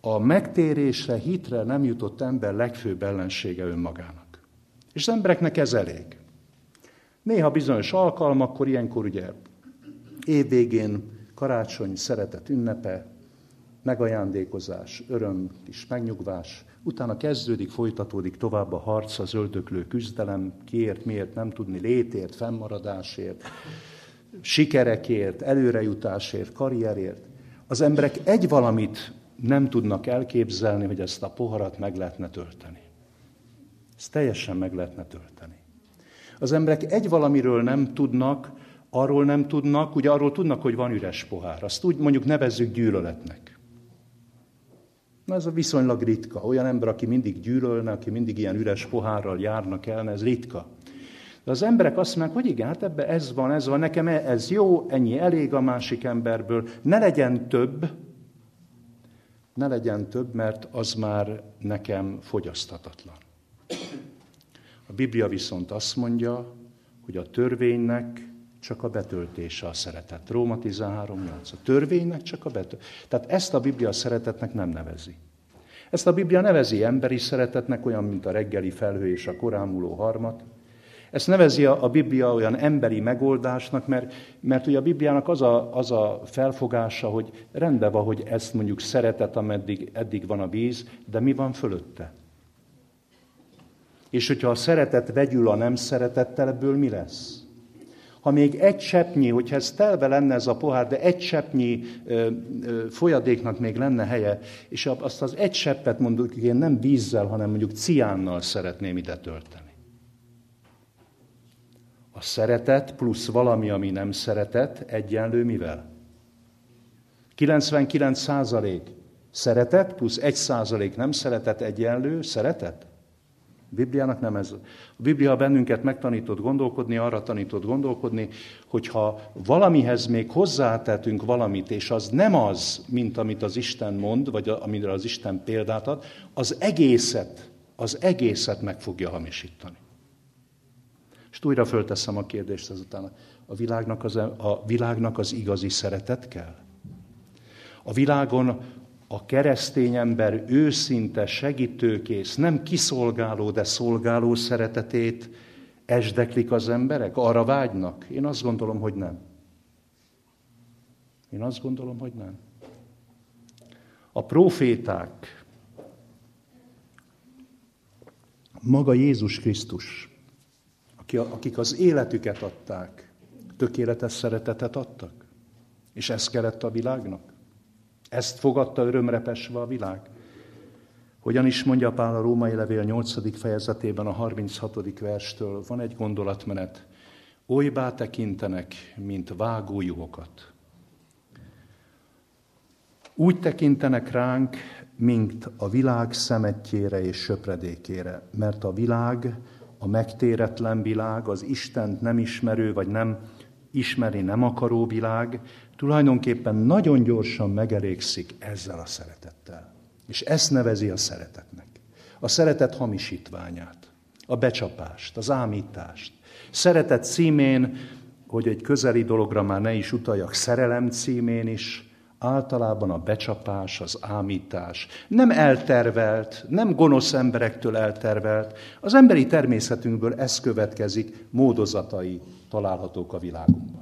a megtérésre, hitre nem jutott ember legfőbb ellensége önmagának. És az embereknek ez elég. Néha bizonyos alkalmakkor, ilyenkor ugye évvégén, karácsony, szeretet ünnepe, megajándékozás, öröm, kis megnyugvás, utána kezdődik, folytatódik tovább a harc, az öldöklő küzdelem, kiért, miért nem tudni, létért, fennmaradásért, sikerekért, előrejutásért, karrierért. Az emberek egy valamit nem tudnak elképzelni, hogy ezt a poharat meg lehetne tölteni. Ezt teljesen meg lehetne tölteni. Az emberek egy valamiről nem tudnak, arról nem tudnak, ugye arról tudnak, hogy van üres pohár. Azt úgy mondjuk nevezzük gyűlöletnek. Na ez a viszonylag ritka. Olyan ember, aki mindig gyűlölne, aki mindig ilyen üres pohárral járnak el, ez ritka. De az emberek azt mondják, hogy igen, hát ebben ez van, ez van, nekem ez jó, ennyi elég a másik emberből, ne legyen több, ne legyen több, mert az már nekem fogyaszthatatlan. A Biblia viszont azt mondja, hogy a törvénynek csak a betöltése a szeretet. Róma tizenhárom nyolc. A törvénynek csak a betöltése. Tehát ezt a Biblia szeretetnek nem nevezi. Ezt a Biblia nevezi emberi szeretetnek, olyan, mint a reggeli felhő és a korámuló harmat. Ezt nevezi a Biblia olyan emberi megoldásnak, mert, mert ugye a Bibliának az a, az a felfogása, hogy rendben van, hogy ezt mondjuk szeretet, ameddig eddig van a víz, de mi van fölötte? És hogyha a szeretet vegyül a nem szeretettel, ebből mi lesz? Ha még egy cseppnyi, hogyha ez telve lenne ez a pohár, de egy cseppnyi ö, ö, folyadéknak még lenne helye, és azt az egy cseppet mondjuk én nem vízzel, hanem mondjuk ciánnal szeretném ide tölteni. A szeretet plusz valami, ami nem szeretet, egyenlő mivel? kilencvenkilenc százalék szeretet plusz egy százalék nem szeretet egyenlő szeretet? A Bibliának nem ez. A Biblia bennünket megtanított gondolkodni, arra tanított gondolkodni, hogyha valamihez még hozzátettünk valamit, és az nem az, mint amit az Isten mond, vagy amire az Isten példát ad, az egészet, az egészet meg fogja hamisítani. És újra fölteszem a kérdést ezután. A világnak az, a világnak az igazi szeretet kell? A világon a keresztény ember őszinte, segítőkész, nem kiszolgáló, de szolgáló szeretetét esdeklik az emberek? Arra vágynak? Én azt gondolom, hogy nem. Én azt gondolom, hogy nem. A próféták, maga Jézus Krisztus, akik az életüket adták, tökéletes szeretetet adtak. És ez kellett a világnak. Ezt fogadta örömrepesve a világ. Hogyan is mondja Pál a Római levél nyolcadik fejezetében a harminchatodik verstől, van egy gondolatmenet. Olybá tekintenek, mint vágójuhokat. Úgy tekintenek ránk, mint a világ szemetjére és söpredékére, mert a világ, a megtéretlen világ, az Istent nem ismerő, vagy nem ismeri, nem akaró világ, tulajdonképpen nagyon gyorsan megelégszik ezzel a szeretettel. És ezt nevezi a szeretetnek. A szeretet hamisítványát, a becsapást, az ámítást. Szeretet címén, hogy egy közeli dologra már ne is utaljak, szerelem címén is, általában a becsapás, az ámítás. Nem eltervelt, nem gonosz emberektől eltervelt. Az emberi természetünkből ez következik, módozatai találhatók a világunkban.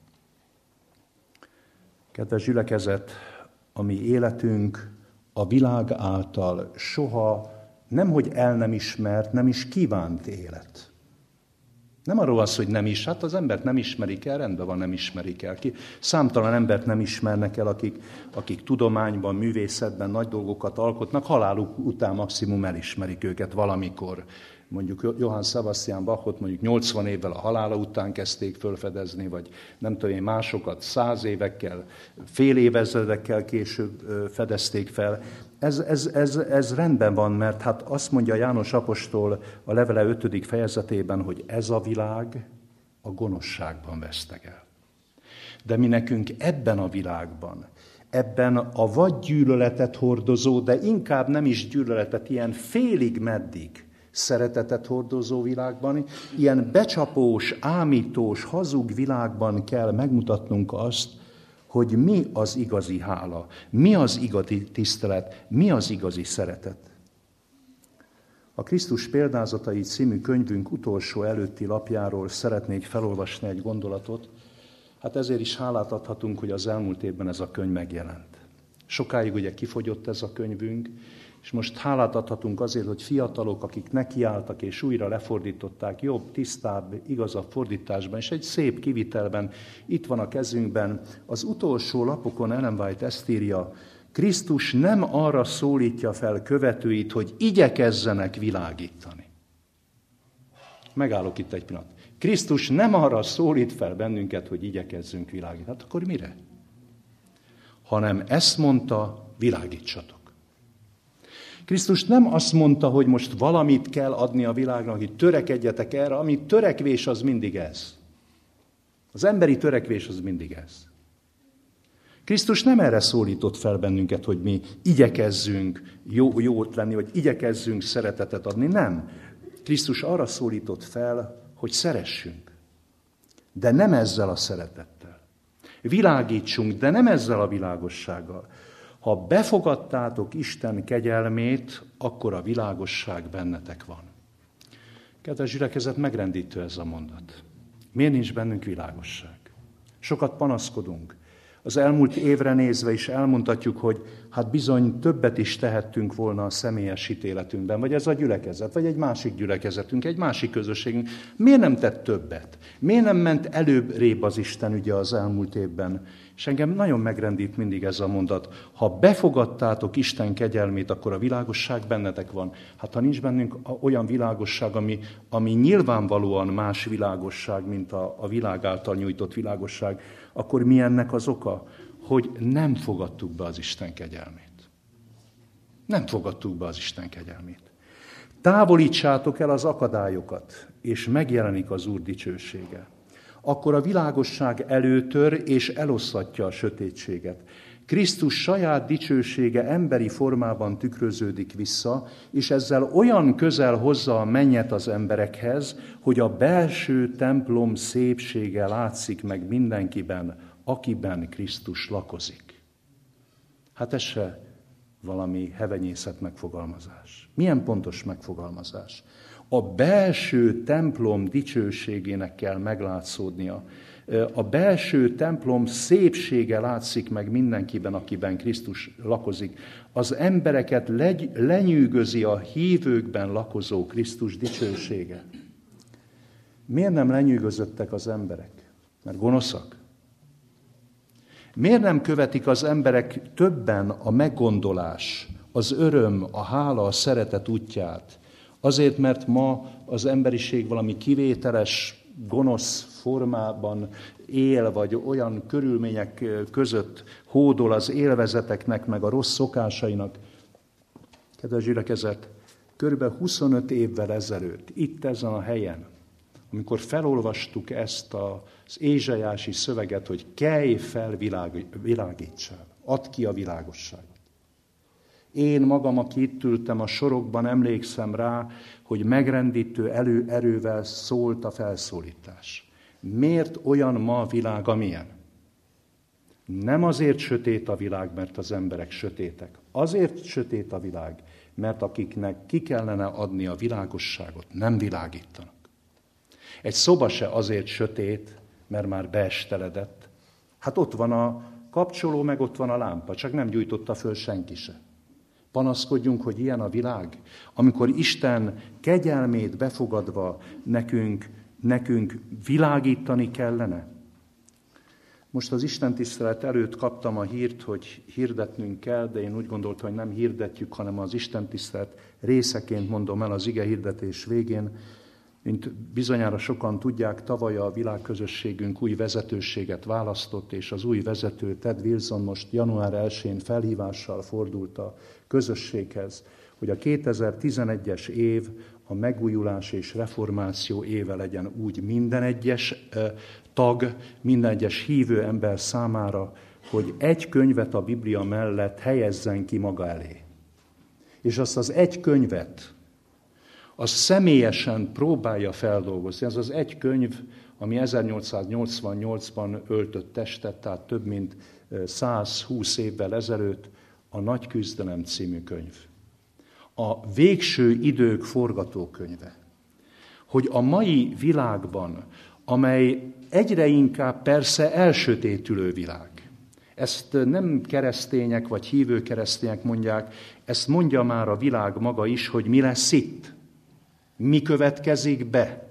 Kedves gyülekezet, a mi életünk a világ által soha nemhogy el nem ismert, nem is kívánt élet. Nem arról van szó, hogy nem is, hát az embert nem ismerik el, rendben van, nem ismerik el. Ki, számtalan embert nem ismernek el, akik, akik tudományban, művészetben nagy dolgokat alkotnak, haláluk után maximum elismerik őket valamikor. Mondjuk Johann Sebastian Bachot mondjuk nyolcvan évvel a halála után kezdték fölfedezni, vagy nem tudom én, másokat száz évekkel, fél évezredekkel később fedezték fel. Ez, ez, ez, ez rendben van, mert hát azt mondja János apostol a levele ötödik fejezetében, hogy ez a világ a gonoszságban veszteg el. De mi nekünk ebben a világban, ebben a vagy gyűlöletet hordozó, de inkább nem is gyűlöletet, ilyen félig meddig szeretetet hordozó világban, ilyen becsapós, ámítós, hazug világban kell megmutatnunk azt, hogy mi az igazi hála, mi az igazi tisztelet, mi az igazi szeretet. A Krisztus példázatai című könyvünk utolsó előtti lapjáról szeretnék felolvasni egy gondolatot. Hát ezért is hálát adhatunk, hogy az elmúlt évben ez a könyv megjelent. Sokáig ugye kifogyott ez a könyvünk, és most hálát adhatunk azért, hogy fiatalok, akik nekiálltak és újra lefordították jobb, tisztább, igazabb fordításban, és egy szép kivitelben itt van a kezünkben. Az utolsó lapokon Ellen White ezt írja: Krisztus nem arra szólítja fel követőit, hogy igyekezzenek világítani. Megállok itt egy pillanat. Krisztus nem arra szólít fel bennünket, hogy igyekezzünk világítani. Hát akkor mire? Hanem ezt mondta, világítsatok. Krisztus nem azt mondta, hogy most valamit kell adni a világnak, hogy törekedjetek erre, ami törekvés az mindig ez. Az emberi törekvés az mindig ez. Krisztus nem erre szólított fel bennünket, hogy mi igyekezzünk jó, jót lenni, vagy igyekezzünk szeretetet adni. Nem. Krisztus arra szólított fel, hogy szeressünk. De nem ezzel a szeretettel. Világítsunk, de nem ezzel a világossággal. Ha befogadtátok Isten kegyelmét, akkor a világosság bennetek van. Kedves gyülekezet, megrendítő ez a mondat. Miért nincs bennünk világosság? Sokat panaszkodunk. Az elmúlt évre nézve is elmondhatjuk, hogy hát bizony többet is tehettünk volna a személyes ítéletünkben, vagy ez a gyülekezet, vagy egy másik gyülekezetünk, egy másik közösségünk. Miért nem tett többet? Miért nem ment előbbre az Isten ügye az elmúlt évben? És engem nagyon megrendít mindig ez a mondat. Ha befogadtátok Isten kegyelmét, akkor a világosság bennetek van. Hát ha nincs bennünk olyan világosság, ami, ami nyilvánvalóan más világosság, mint a, a világ által nyújtott világosság, akkor mi ennek az oka? Hogy nem fogadtuk be az Isten kegyelmét. Nem fogadtuk be az Isten kegyelmét. Távolítsátok el az akadályokat, és megjelenik az Úr dicsősége. Akkor a világosság előtör és eloszlatja a sötétséget. Krisztus saját dicsősége emberi formában tükröződik vissza, és ezzel olyan közel hozza a mennyet az emberekhez, hogy a belső templom szépsége látszik meg mindenkiben, akiben Krisztus lakozik. Hát ez se valami hevenyészet megfogalmazás. Milyen pontos megfogalmazás? A belső templom dicsőségének kell meglátszódnia. A belső templom szépsége látszik meg mindenkiben, akiben Krisztus lakozik. Az embereket legy, lenyűgözi a hívőkben lakozó Krisztus dicsősége. Miért nem lenyűgözöttek az emberek? Mert gonoszak? Miért nem követik az emberek többen a meggondolás, az öröm, a hála, a szeretet útját? Azért, mert ma az emberiség valami kivételes, gonosz formában él, vagy olyan körülmények között hódol az élvezeteknek, meg a rossz szokásainak. Kedves gyülekezet, körülbelül huszonöt évvel ezelőtt, itt ezen a helyen, amikor felolvastuk ezt az ézsaiási szöveget, hogy kelj fel, világ, világítsál, add ki a világosságot. Én magam, aki itt ültem a sorokban, emlékszem rá, hogy megrendítő elő, erővel szólt a felszólítás. Miért olyan ma a világ, amilyen? Nem azért sötét a világ, mert az emberek sötétek. Azért sötét a világ, mert akiknek ki kellene adni a világosságot, nem világítanak. Egy szoba se azért sötét, mert már beesteledett. Hát ott van a kapcsoló, meg ott van a lámpa, csak nem gyújtotta föl senki se. Panaszkodjunk, hogy ilyen a világ, amikor Isten kegyelmét befogadva nekünk, nekünk világítani kellene. Most az Isten tisztelet előtt kaptam a hírt, hogy hirdetnünk kell, de én úgy gondoltam, hogy nem hirdetjük, hanem az Isten tisztelet részeként mondom el az ige hirdetés végén. Mint bizonyára sokan tudják, tavaly a világközösségünk új vezetőséget választott, és az új vezető Ted Wilson most január elsején felhívással fordult a közösséghez, hogy a kétezer-tizenegyes év a megújulás és reformáció éve legyen úgy minden egyes tag, minden egyes hívő ember számára, hogy egy könyvet a Biblia mellett helyezzen ki maga elé. És azt az egy könyvet, az személyesen próbálja feldolgozni. Ez az egy könyv ami ezernyolcszáznyolcvannyolcban öltött testet, tehát több mint százhúsz évvel ezelőtt, a Nagy küzdelem című könyv. A végső idők forgatókönyve. Hogy a mai világban, amely egyre inkább persze elsötétülő világ, ezt nem keresztények vagy hívő keresztények mondják, ezt mondja már a világ maga is, hogy mi lesz itt, mi következik be.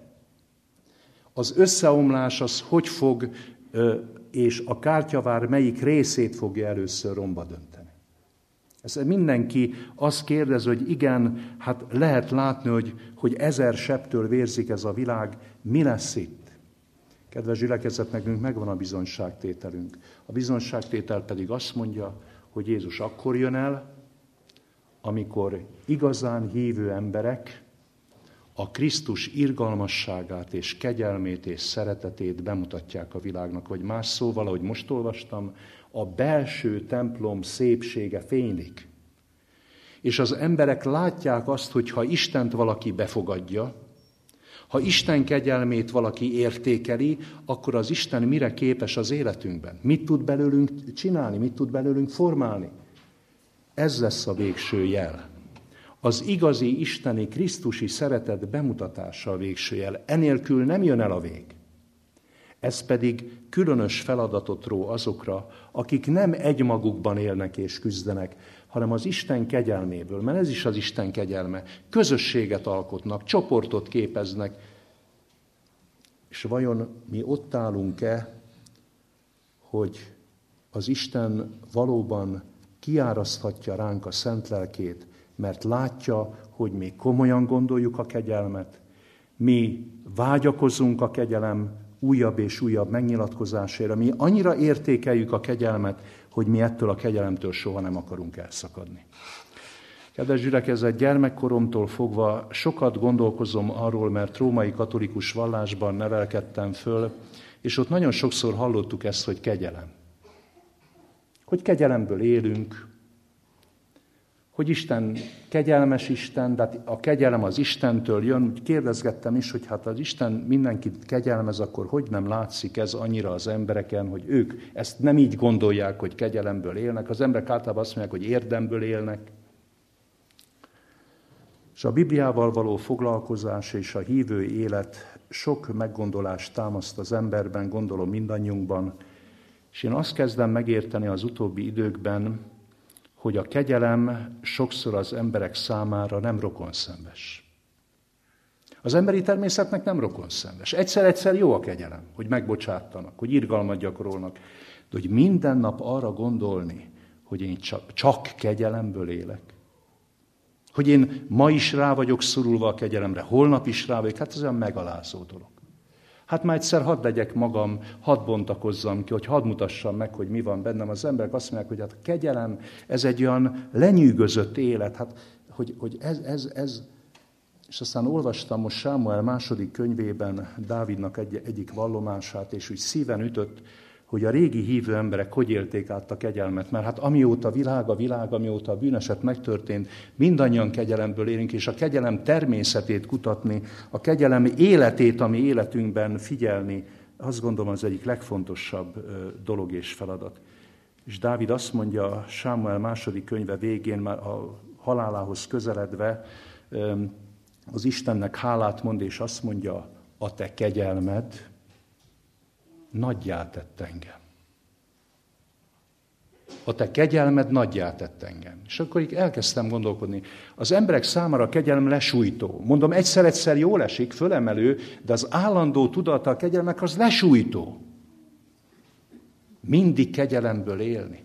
Az összeomlás az hogy fog, és a kártyavár melyik részét fogja először romba dönteni. Ez mindenki azt kérdez, hogy igen, hát lehet látni, hogy, hogy ezer sebtől vérzik ez a világ, mi lesz itt? Kedves gyülekezet, nekünk megvan a bizonyságtételünk. A bizonyságtétel pedig azt mondja, hogy Jézus akkor jön el, amikor igazán hívő emberek a Krisztus irgalmasságát és kegyelmét és szeretetét bemutatják a világnak. Vagy más szóval, ahogy most olvastam, a belső templom szépsége fénylik. És az emberek látják azt, hogy ha Istent valaki befogadja, ha Isten kegyelmét valaki értékeli, akkor az Isten mire képes az életünkben? Mit tud belőlünk csinálni, mit tud belőlünk formálni? Ez lesz a végső jel. Az igazi isteni, krisztusi szeretet bemutatása a végső jel. Enélkül nem jön el a vég. Ez pedig különös feladatot ró azokra, akik nem egymagukban élnek és küzdenek, hanem az Isten kegyelméből, mert ez is az Isten kegyelme. Közösséget alkotnak, csoportot képeznek. És vajon mi ott állunk-e, hogy az Isten valóban kiáraszthatja ránk a szent lelkét, mert látja, hogy mi komolyan gondoljuk a kegyelmet, mi vágyakozunk a kegyelem újabb és újabb megnyilatkozására, mi annyira értékeljük a kegyelmet, hogy mi ettől a kegyelemtől soha nem akarunk elszakadni. Kedves gyülekezet, gyermekkoromtól fogva sokat gondolkozom arról, mert római katolikus vallásban nevelkedtem föl, és ott nagyon sokszor hallottuk ezt, hogy kegyelem. Hogy kegyelemből élünk, hogy Isten kegyelmes Isten, de a kegyelem az Istentől jön. Úgy kérdezgettem is, hogy hát az Isten mindenkit kegyelmez, akkor hogy nem látszik ez annyira az embereken, hogy ők ezt nem így gondolják, hogy kegyelemből élnek. Az emberek általában azt mondják, hogy érdemből élnek. És a Bibliával való foglalkozás és a hívő élet sok meggondolást támaszt az emberben, gondolom mindannyiunkban, és én azt kezdem megérteni az utóbbi időkben, hogy a kegyelem sokszor az emberek számára nem rokonszenves. Az emberi természetnek nem rokonszenves. Egyszer-egyszer jó a kegyelem, hogy megbocsátanak, hogy irgalmat gyakorolnak, de hogy minden nap arra gondolni, hogy én csak, csak kegyelemből élek, hogy én ma is rá vagyok szorulva a kegyelemre, holnap is rá vagyok, hát ez olyan megalázó dolog. Hát már egyszer hadd legyek magam, hadd bontakozzam ki, hogy hadd mutassam meg, hogy mi van bennem. Az emberek azt mondják, hogy hát a kegyelem, ez egy olyan lenyűgözött élet, hát hogy, hogy ez, ez, ez. És aztán olvastam most Sámuel második könyvében Dávidnak egy, egyik vallomását, és úgy szíven ütött, hogy a régi hívő emberek hogy élték át a kegyelmet. Mert hát amióta világ a világ, amióta a bűneset megtörtént, mindannyian kegyelemből élünk, és a kegyelem természetét kutatni, a kegyelem életét, ami életünkben figyelni, azt gondolom az egyik legfontosabb dolog és feladat. És Dávid azt mondja Sámuel második könyve végén, már a halálához közeledve, az Istennek hálát mond, és azt mondja, a te kegyelmed nagyjá tett engem. A te kegyelmed nagyjá tett engem. És akkor így elkezdtem gondolkodni. Az emberek számára a kegyelem lesújtó. Mondom, egyszer-egyszer jól esik, fölemelő, de az állandó tudata a kegyelmek az lesújtó. Mindig kegyelemből élni.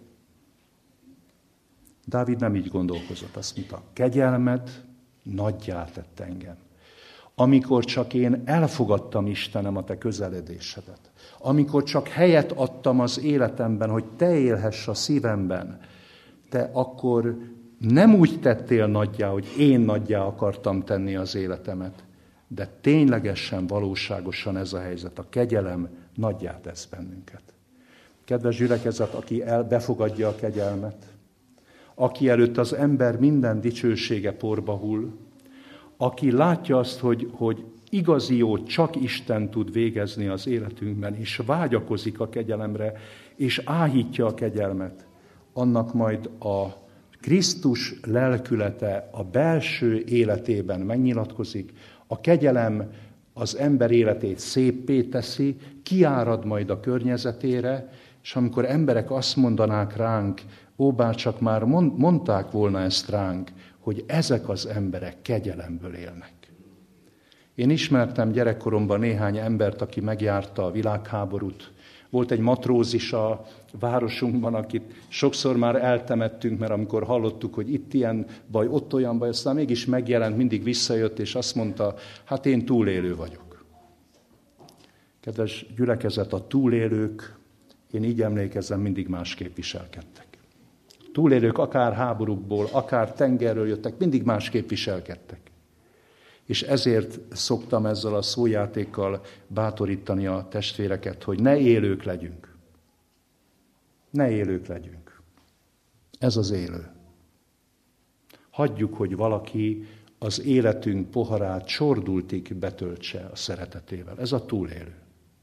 Dávid nem így gondolkozott. Azt mondta, kegyelmed nagyjá tett engem. Amikor csak én elfogadtam, Istenem, a te közeledésedet. Amikor csak helyet adtam az életemben, hogy te élhess a szívemben, te akkor nem úgy tettél nagyjá, hogy én nagyjá akartam tenni az életemet, de ténylegesen, valóságosan ez a helyzet. A kegyelem nagyjá tesz bennünket. Kedves gyülekezet, aki el, befogadja a kegyelmet, aki előtt az ember minden dicsősége porba hull, aki látja azt, hogy, hogy igazi jót csak Isten tud végezni az életünkben, és vágyakozik a kegyelemre, és áhítja a kegyelmet, annak majd a Krisztus lelkülete a belső életében megnyilatkozik, a kegyelem az ember életét széppé teszi, kiárad majd a környezetére, és amikor emberek azt mondanák ránk, ó, bár csak már mondták volna ezt ránk, hogy ezek az emberek kegyelemből élnek. Én ismertem gyerekkoromban néhány embert, aki megjárta a világháborút. Volt egy matrózis a városunkban, akit sokszor már eltemettünk, mert amikor hallottuk, hogy itt ilyen baj, ott olyan baj, aztán mégis megjelent, mindig visszajött, és azt mondta, hát én túlélő vagyok. Kedves gyülekezet, a túlélők, én így emlékezem, mindig másképp viselkedtek. Túlélők akár háborúkból, akár tengerről jöttek, mindig másképp viselkedtek. És ezért szoktam ezzel a szójátékkal bátorítani a testvéreket, hogy ne élők legyünk. Ne élők legyünk. Ez az élő. Hagyjuk, hogy valaki az életünk poharát csordultig betöltse a szeretetével. Ez a túlélő.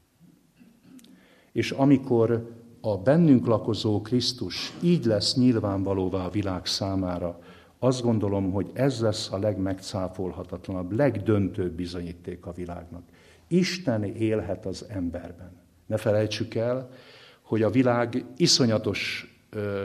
És amikor a bennünk lakozó Krisztus így lesz nyilvánvalóvá a világ számára, azt gondolom, hogy ez lesz a legmegcáfolhatatlanabb, legdöntőbb bizonyíték a világnak. Isten élhet az emberben. Ne felejtsük el, hogy a világ iszonyatos, ö,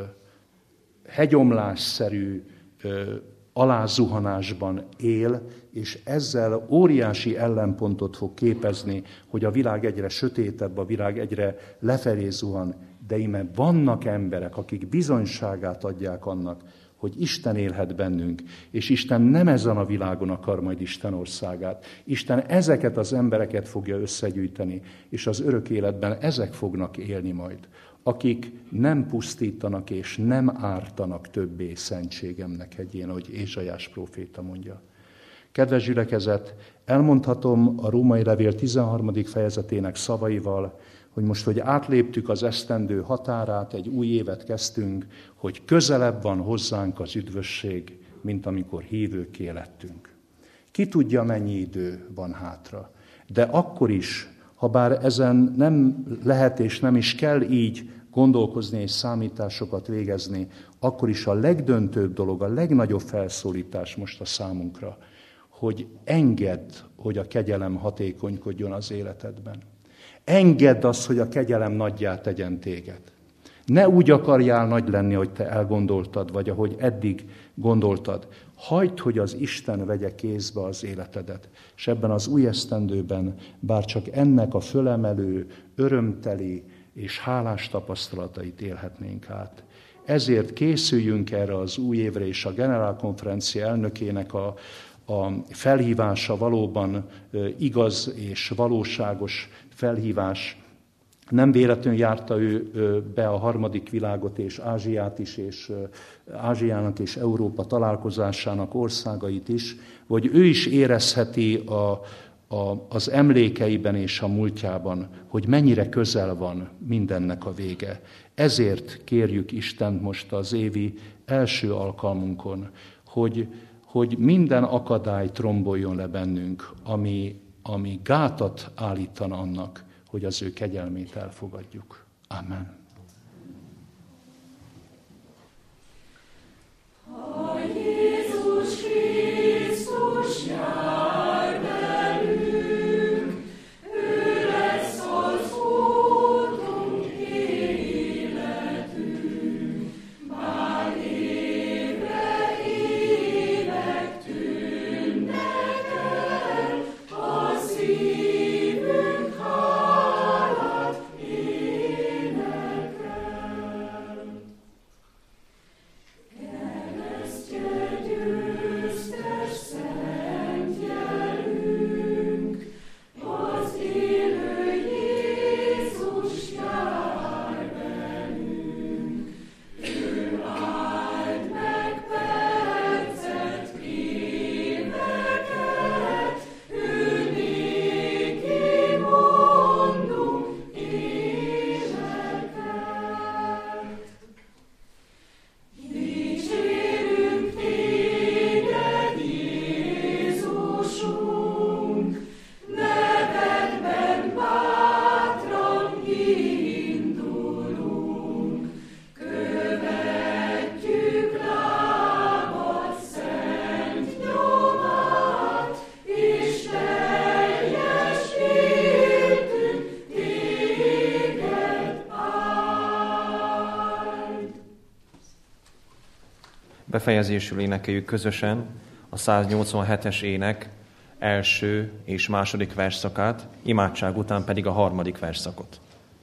hegyomlásszerű ö, alázuhanásban él, és ezzel óriási ellenpontot fog képezni, hogy a világ egyre sötétebb, a világ egyre lefelé zuhan, de íme vannak emberek, akik bizonyságát adják annak, hogy Isten élhet bennünk, és Isten nem ezen a világon akar majd Isten országát. Isten ezeket az embereket fogja összegyűjteni, és az örök életben ezek fognak élni majd, akik nem pusztítanak és nem ártanak többé szentségemnek hegyén, ahogy Ézsaiás próféta mondja. Kedves gyülekezet, elmondhatom a Római levél tizenharmadik fejezetének szavaival, hogy most, hogy átléptük az esztendő határát, egy új évet kezdtünk, hogy közelebb van hozzánk az üdvösség, mint amikor hívőkké lettünk. Ki tudja, mennyi idő van hátra. De akkor is, ha bár ezen nem lehet és nem is kell így gondolkozni és számításokat végezni, akkor is a legdöntőbb dolog, a legnagyobb felszólítás most a számunkra, hogy engedd, hogy a kegyelem hatékonykodjon az életedben. Engedd azt, hogy a kegyelem nagyjá tegyen téged. Ne úgy akarjál nagy lenni, hogy te elgondoltad, vagy ahogy eddig gondoltad. Hagyd, hogy az Isten vegye kézbe az életedet. És ebben az új esztendőben, bár csak ennek a fölemelő, örömteli és hálás tapasztalatait élhetnénk át. Ezért készüljünk erre az új évre, és a generálkonferencia elnökének a A felhívása valóban igaz és valóságos felhívás. Nem véletlenül járta ő be a harmadik világot és Ázsiát is, és Ázsiának és Európa találkozásának országait is, vagy ő is érezheti a, a, az emlékeiben és a múltjában, hogy mennyire közel van mindennek a vége. Ezért kérjük Istent most az évi első alkalmunkon, hogy hogy minden akadályt romboljon le bennünk, ami, ami gátat állítana annak, hogy az ő kegyelmét elfogadjuk. Amen. befejezésül énekeljük közösen a száznyolcvanhetes ének első és második versszakát, imádság után pedig a harmadik versszakot.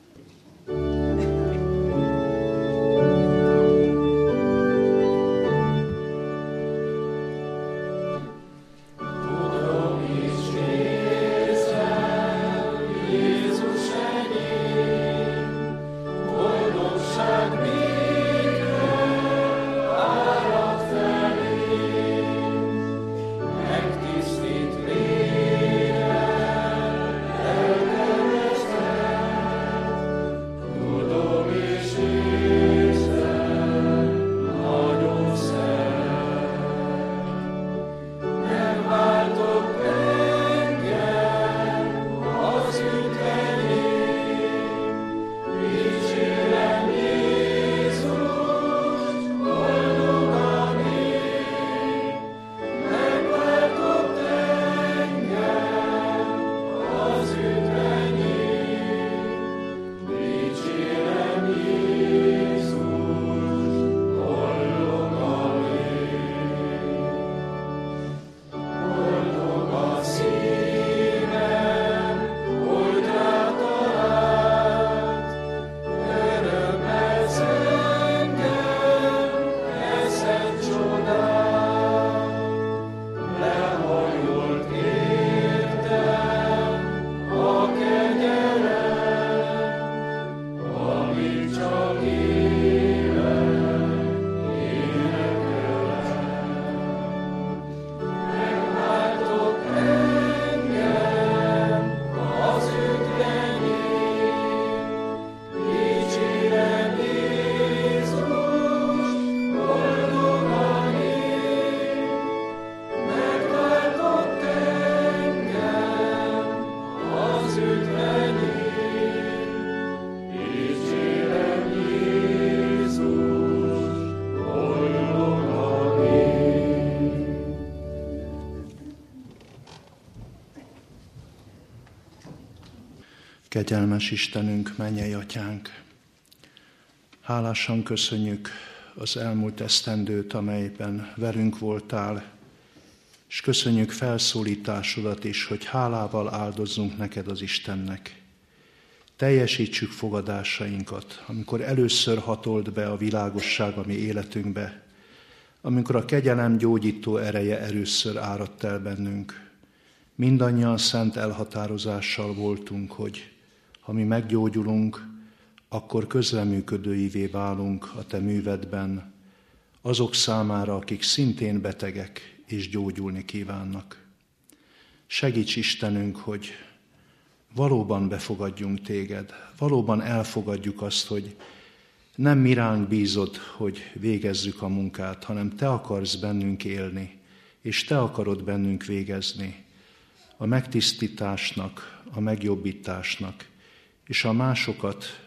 Kegyelmes Istenünk, mennyei Atyánk, hálásan köszönjük az elmúlt esztendőt, amelyben velünk voltál, és köszönjük felszólításodat is, hogy hálával áldozzunk neked az Istennek. Teljesítsük fogadásainkat, amikor először hatolt be a világosság a mi életünkbe, amikor a kegyelem gyógyító ereje először áradt el bennünk. Mindannyian szent elhatározással voltunk, hogy ha mi meggyógyulunk, akkor közreműködőivé válunk a te művedben, azok számára, akik szintén betegek és gyógyulni kívánnak. Segíts Istenünk, hogy valóban befogadjunk téged, valóban elfogadjuk azt, hogy nem mi ránk bízod, hogy végezzük a munkát, hanem te akarsz bennünk élni, és te akarod bennünk végezni a megtisztításnak, a megjobbításnak, és a másokat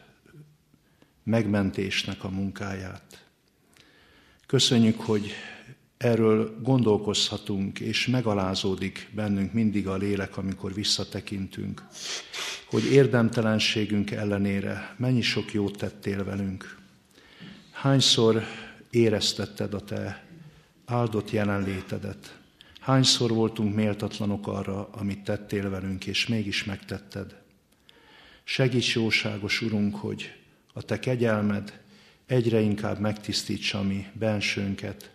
megmentésnek a munkáját. Köszönjük, hogy erről gondolkozhatunk, és megalázódik bennünk mindig a lélek, amikor visszatekintünk, hogy érdemtelenségünk ellenére mennyi sok jót tettél velünk. Hányszor éreztetted a te áldott jelenlétedet, hányszor voltunk méltatlanok arra, amit tettél velünk, és mégis megtetted. Segíts, jóságos Urunk, hogy a te kegyelmed egyre inkább megtisztítsa mi bensőnket,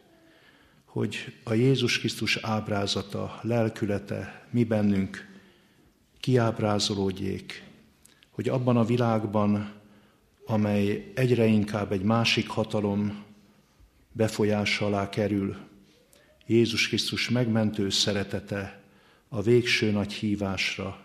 hogy a Jézus Krisztus ábrázata, lelkülete mi bennünk kiábrázolódjék, hogy abban a világban, amely egyre inkább egy másik hatalom befolyása alá kerül, Jézus Krisztus megmentő szeretete a végső nagy hívásra,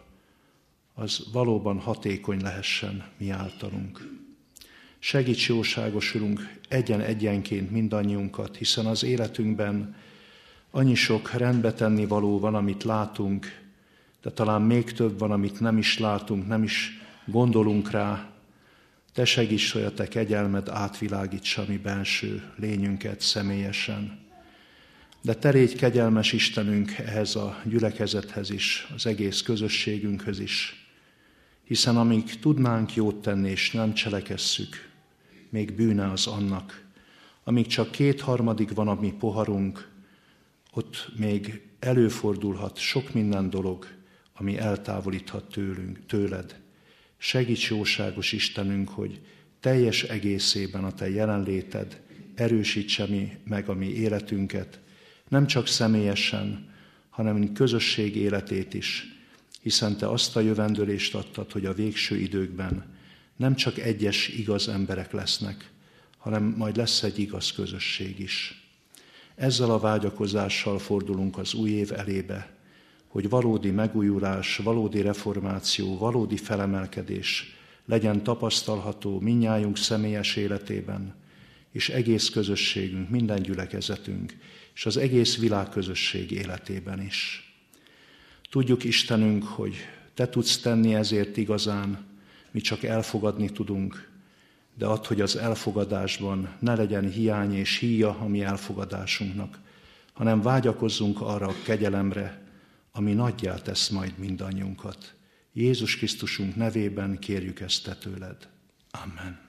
az valóban hatékony lehessen mi általunk. Segíts, jóságos Urunk, egyen-egyenként mindannyiunkat, hiszen az életünkben annyi sok rendbe tenni való van, amit látunk, de talán még több van, amit nem is látunk, nem is gondolunk rá. Te segíts, hogy a te kegyelmed átvilágítsa mi benső lényünket személyesen. De te légy kegyelmes Istenünk ehhez a gyülekezethez is, az egész közösségünkhöz is, hiszen amíg tudnánk jót tenni és nem cselekesszük, még bűne az annak, amíg csak kétharmadig van a mi poharunk, ott még előfordulhat sok minden dolog, ami eltávolíthat tőlünk, tőled. Segíts, jóságos Istenünk, hogy teljes egészében a Te jelenléted erősítse mi meg a mi életünket, nem csak személyesen, hanem közösség életét is, hiszen Te azt a jövendőlést adtad, hogy a végső időkben nem csak egyes igaz emberek lesznek, hanem majd lesz egy igaz közösség is. Ezzel a vágyakozással fordulunk az új év elébe, hogy valódi megújulás, valódi reformáció, valódi felemelkedés legyen tapasztalható mindnyájunk személyes életében, és egész közösségünk, minden gyülekezetünk, és az egész világközösség életében is. Tudjuk, Istenünk, hogy Te tudsz tenni ezért igazán, mi csak elfogadni tudunk, de add, hogy az elfogadásban ne legyen hiány és híja a mi elfogadásunknak, hanem vágyakozzunk arra a kegyelemre, ami nagyjá tesz majd mindannyiunkat. Jézus Krisztusunk nevében kérjük ezt Te tőled. Amen.